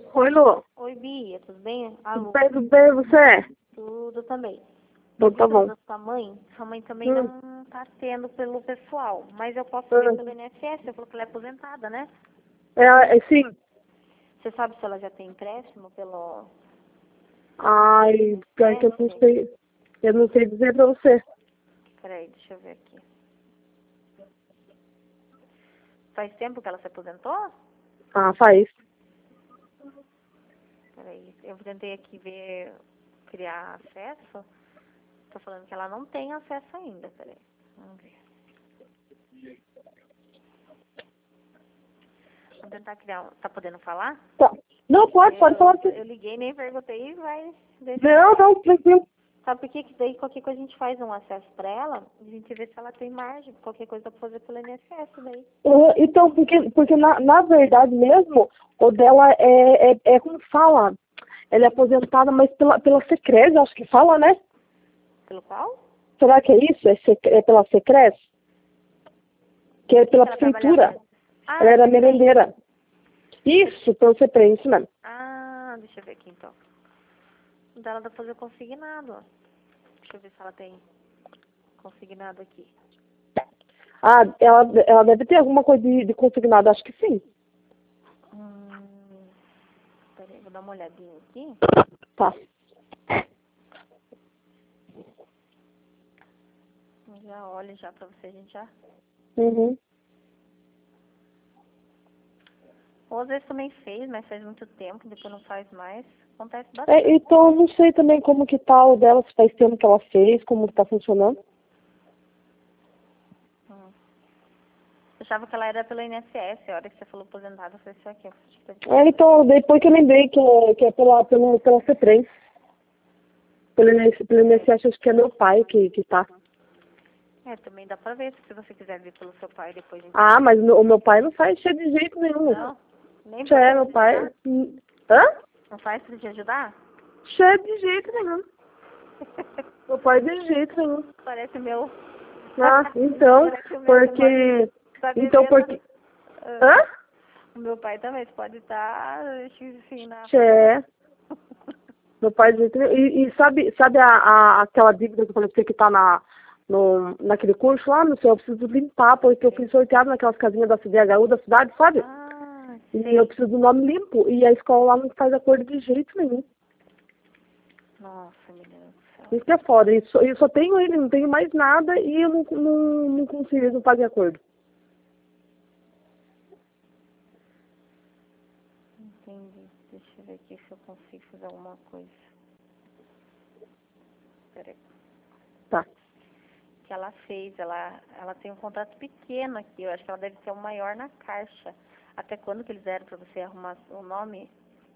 Oi, Lu. Oi, Bia, tudo bem? Alô, Tudo bem, você? tudo também. Então Eu vi tá pelo bom. da sua mãe também Hum, não tá tendo pelo pessoal, mas eu posso ver hum. pelo INSS, você falou que ela é aposentada, né? Sim. Você sabe se ela já tem empréstimo pelo Ai, pior que eu não INSS? sei. Eu não sei dizer pra você. Peraí, deixa eu ver aqui. Faz tempo que ela se aposentou? Ah, faz. Peraí, eu tentei aqui ver, criar acesso. Tô falando que ela não tem acesso ainda, peraí. Vamos ver. Vamos tentar criar. Tá podendo falar? Tá. Não, pode falar assim. Eu liguei, nem perguntei e vai. Não, tranquilo. Sabe por quê? Que daí qualquer coisa a gente faz um acesso pra ela, a gente vê se ela tem margem, qualquer coisa dá pra fazer pelo INSS daí. Então, porque na verdade mesmo, o dela é como fala. Ela é aposentada, mas pela Secres, acho que fala, né? Pelo qual? Será que é isso? É pela Secres? Que é O que pela ela trabalhava prefeitura. mesmo? Ah, Ela ela era você tem? merendeira. Isso, pelo CPREM, isso mesmo. Ah, deixa eu ver aqui então. O dela dá pra fazer consignado, ó. Deixa eu ver se ela tem consignado aqui. Ah, ela deve ter alguma coisa de consignado, acho que sim. Peraí, vou dar uma olhadinha aqui. Tá. Já olha já pra você, a gente já. Uhum. Ou às vezes também fez, mas faz muito tempo, depois não faz mais. Acontece bastante. Então, eu não sei também como que tá o dela, se faz tempo que ela fez, como que tá funcionando. Hum. Eu achava que ela era pelo INSS, a hora que você falou aposentada, eu falei, isso aqui. Então, depois que eu lembrei que é pela CPREM. Pelo INSS, acho que é meu pai que tá. É, também dá pra ver, se você quiser ver pelo seu pai depois a gente. Ah, mas o meu pai não faz cheio de jeito nenhum. Não? Nem pra Meu te pai... ajudar? Hã? Não faz pra te ajudar? Cheio de jeito nenhum. Meu pai de jeito nenhum. Parece meu. Ah, então, Parece o meu, porque... tá Então, vivendo. porque... Hã? O meu pai também, você pode estar, assim, na. É. Meu pai de jeito nenhum. E sabe aquela dívida que eu falei pra você que tá naquele curso lá? Não sei, eu preciso limpar, porque eu fui sorteado naquelas casinhas da CDHU da cidade, sabe? Ah, E sei. eu preciso do nome limpo. E a escola lá não faz acordo de jeito nenhum. Nossa, menina do céu. Isso que é foda. Eu só tenho ele, não tenho mais nada e eu não consigo, não fazer acordo. Entendi. Deixa eu ver aqui se eu consigo fazer alguma coisa. Peraí. Tá. Que ela fez, ela tem um contrato pequeno aqui, eu acho que ela deve ser o maior na caixa. Até quando que eles deram pra você arrumar o nome?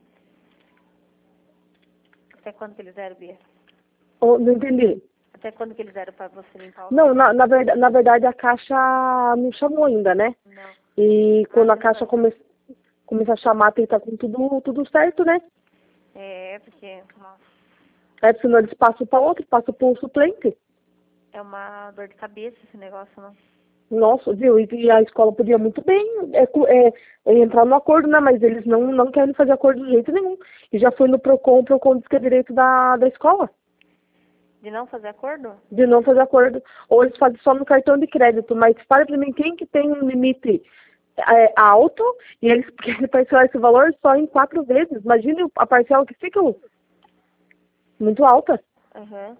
Até quando que eles deram, Bia? Não entendi. Até quando que eles deram pra você limpar o Não, nome? na verdade a caixa não chamou ainda, né? Não. E Ah, quando a você não caixa vai. começar a chamar, tem que estar com tudo certo, né? É, porque, nossa, Aí senão eles passam para outro, passam para um suplente. é uma dor de cabeça esse negócio, não? Nossa, viu? E a escola podia muito bem entrar no acordo, né? Mas eles não querem fazer acordo de jeito nenhum. E já foi no PROCON, o PROCON diz que é direito da escola, De não fazer acordo? de não fazer acordo. Ou eles fazem só no cartão de crédito. Mas fale para mim, quem que tem um limite alto e eles querem parcelar esse valor só em 4 vezes? Imagine a parcela que fica muito alta. Aham.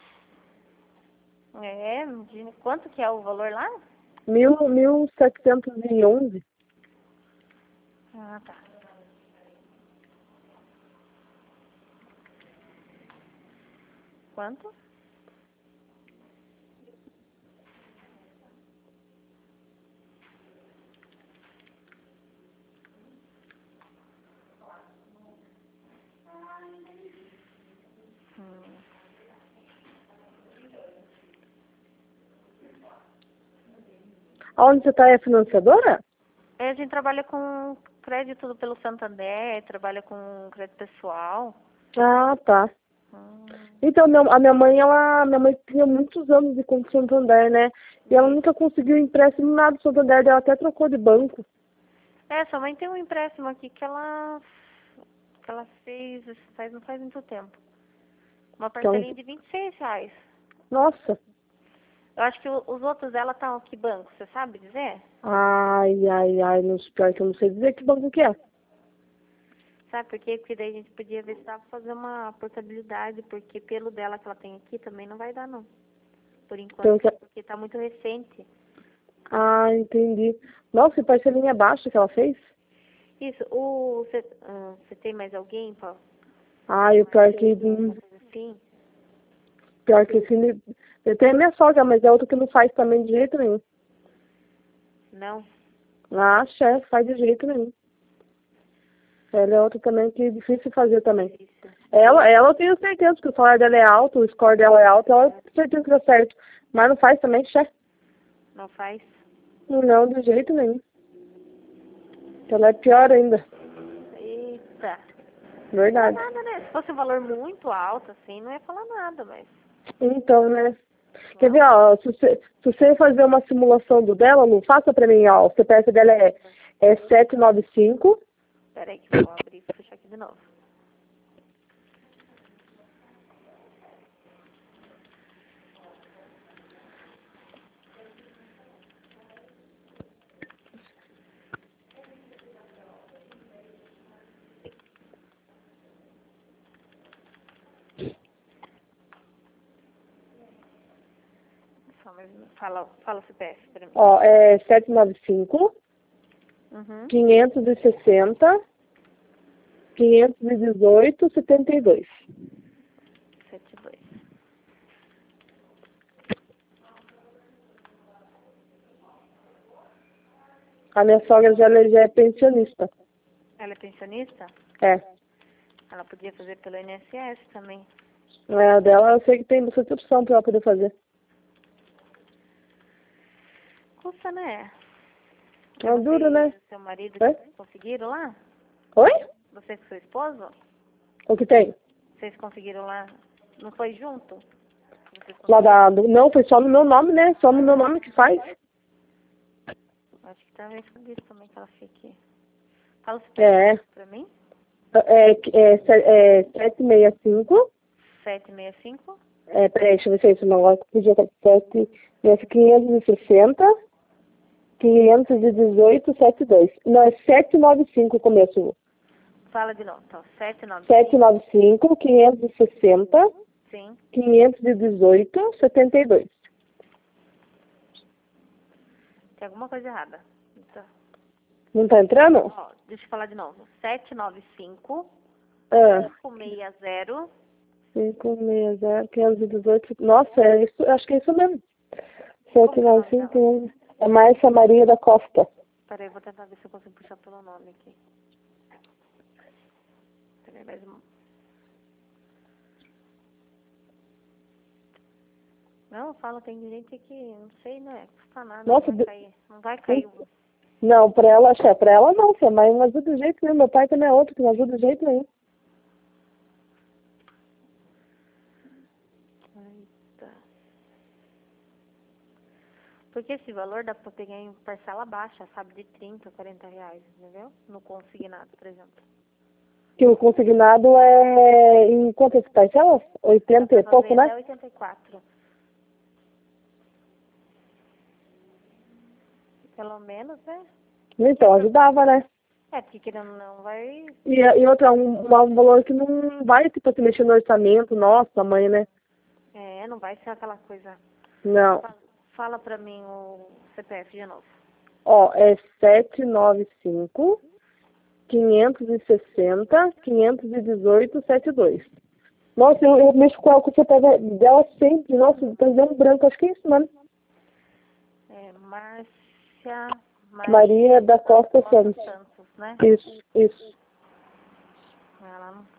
É, quanto que é o valor lá? 1.711. Ah, tá. Quanto? Hum. Aonde você está é financiadora? É, a gente trabalha com crédito pelo Santander, trabalha com crédito pessoal. Ah, tá. Hum. Então, minha mãe tinha muitos anos de conta do Santander, né? E ela nunca conseguiu empréstimo nada do Santander, ela até trocou de banco. É, sua mãe tem um empréstimo aqui que ela que ela fez não faz muito tempo. Uma Então, parcelinha de R$ 26. nossa. Eu acho que os outros dela estão que banco, você sabe dizer? Ai, ai, ai, pior que eu não sei dizer que banco que é. Sabe por quê? Porque daí a gente podia ver se dava pra fazer uma portabilidade, porque pelo dela que ela tem aqui também não vai dar não. Por Então, enquanto, porque tá muito recente. ah, entendi. Nossa, e parcelinha baixa que ela fez? Isso, você tem mais alguém pra Ai, o uma coisa assim? pior que assim, eu tenho a minha sogra, mas é outra que não faz também de jeito nenhum. Não? Ah, chefe, faz de jeito nenhum. Ela é outra também que é difícil fazer também. Isso. Ela eu tenho certeza que o salário dela é alto, o score dela é alto, ela tem certeza que dá certo. Mas não faz também, chefe. Não faz? Não, de jeito nenhum. Ela é pior ainda. Eita. Não Verdade. nada, né? Se fosse um valor muito alto, assim, não ia falar nada, mas... Então, né? Quer Não. ver, ó, se você fazer uma simulação do dela, não faça pra mim, ó. O CPF dela é 795. Peraí que eu vou abrir e fechar aqui de novo. Só mais fala o CPF pra mim. Ó, é 795, Uhum. 560, 518, 72. 72. A minha sogra já é pensionista. Ela é pensionista? É. Ela podia fazer pelo INSS também. A dela eu sei que tem bastante opção pra ela poder fazer. Custa, né? É duro, né? E seu marido É? conseguiram lá? Oi? Você com seu esposo? O que tem? Vocês conseguiram lá? Não foi junto? Vocês Lá conseguiram? não, foi só no meu nome, né? Só no meu nome que faz. Acho que talvez foi isso também que ela fique. Fala o É. CPF pra mim. É 765. 765. Peraí, deixa eu ver se é isso. Não, agora podia estar 560, 518, 72. Não, é 795 o começo. Fala de novo. Então, 795. 795, 560, Sim. 518, 72. Tem alguma coisa errada. Então, Não tá entrando? ó, deixa eu falar de novo. 795 Ah, 560. 560, 518. Nossa, é isso, acho que é isso mesmo. Como que é o nome dela? 795. É Márcia Maria da Costa. Peraí, eu vou tentar ver se eu consigo puxar pelo nome aqui. Peraí, mais um. Não, fala, tem gente que, não sei, né? Custa nada, Nossa, não vai cair. Não vai cair o... não, pra ela, acho que é pra ela não, filha, mas não ajuda do jeito nenhum. Meu pai também é outro que não ajuda do jeito nenhum. Eita. Porque esse valor dá pra pegar em parcela baixa, sabe? De 30, 40 reais, entendeu? No consignado, por exemplo. Que o consignado é em quantas parcelas? 80 e pouco, 90 né? é 84. Pelo menos, né? Então, ajudava, né? É, porque querendo ou não, vai... E outra, um valor que não vai, tipo, se mexer no orçamento, nossa, mãe, né? É, não vai ser aquela coisa... Não. Fala pra mim o CPF de novo. Ó, é 795, 560, 518, 72. Nossa, eu mexo com ela, com o CPF dela sempre. Nossa, tá dando branco, acho que é isso, mano. É, Márcia Maria da Costa Santos. Santos, né? Isso. Ela não...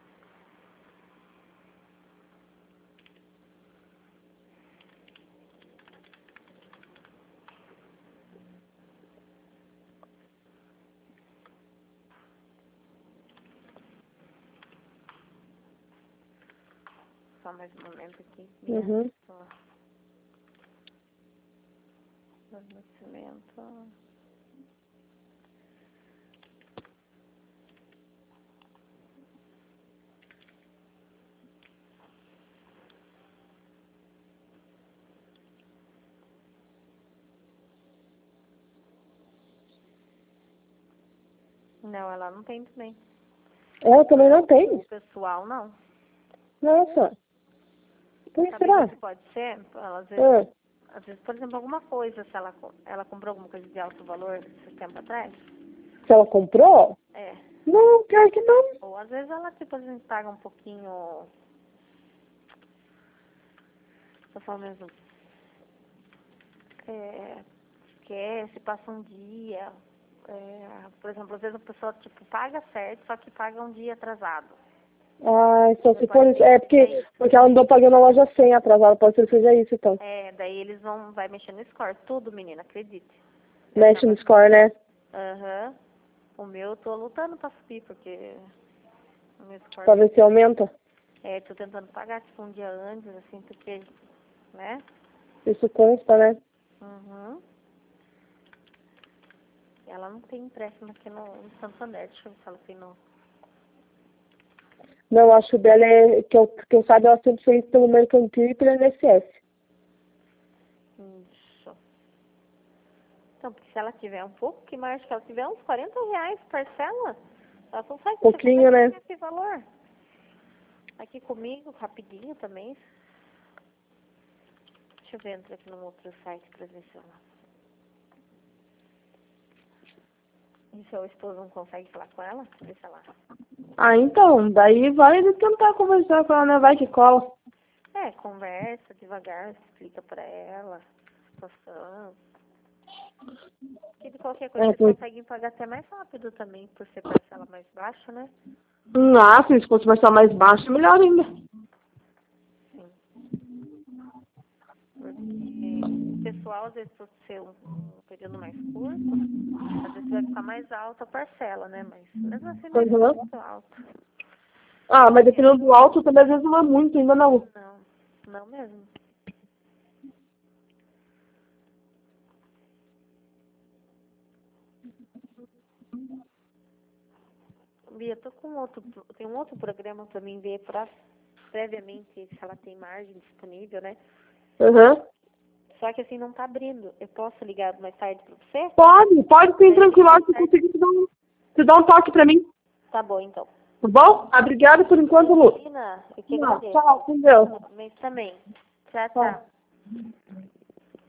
Só mais um momento aqui. Minha... Uhum. Nascimento... Não, ela não tem também. Ela também não tem? O pessoal, não. Nossa. Por que Sabe será? o que pode ser? Ela, Ah, às vezes, por exemplo, alguma coisa, se ela comprou alguma coisa de alto valor esse tempo atrás. se ela comprou? É. Não, pior que não. Ou às vezes ela, tipo, a gente paga um pouquinho. Eu falo mesmo. Esquece, passa um dia. Por exemplo, às vezes a pessoa, tipo, paga certo, só que paga um dia atrasado. Ah, então se for Pode isso. ser É que seja isso. porque ela andou pagando a loja 100 atrasada. Pode ser que seja isso, então. Daí eles vai mexer no score. Tudo, menina, acredite. Mexe no score, né? Aham. O meu eu tô lutando pra subir, porque o meu score. Pra ver se aumenta. Tô tentando pagar, tipo, um dia antes, assim, porque, né? Isso consta, né? Uhum. Ela não tem empréstimo aqui no Santander. Deixa eu ver se ela tem no... Não, acho que o dela é, que eu saiba, ela sempre fez pelo Mercantil e pelo INSS. Isso. Então, porque se ela tiver um pouco que mais, que ela tiver uns R$ 40 parcela, ela consegue, Pouquinho, né? pagar esse valor. Aqui comigo, rapidinho também. Deixa eu ver, entrar aqui no outro site pra ver se ela... E seu esposo não consegue falar com ela? Deixa lá. Ah, então, daí vai ele tentar conversar com ela, né? Vai que cola. Conversa devagar, explica pra ela a situação. Que de qualquer coisa É, vocês conseguem pagar até mais rápido também, por ser parcela mais baixa, né? se fosse parcelar mais baixo, melhor ainda. Sim. Porque o pessoal, às vezes, por ser um período mais curto, às vezes vai ficar mais alta a parcela, né? Mas mesmo assim não é Uhum. muito alto. Ah, mas dependendo do alto, também às vezes não é muito, ainda não. Não, não mesmo. Bia, tem um outro programa pra mim ver previamente se ela tem margem disponível, né? Uhum. Só que assim não tá abrindo. Eu posso ligar mais tarde pra você? Pode sim, tranquilo. Se conseguir te dar um toque pra mim. Tá bom, então. Tá bom? Obrigada por enquanto, Lu. Menina, eu que agradeço. Tchau, com Deus. Mas também. Tchau, Tchau. tchau.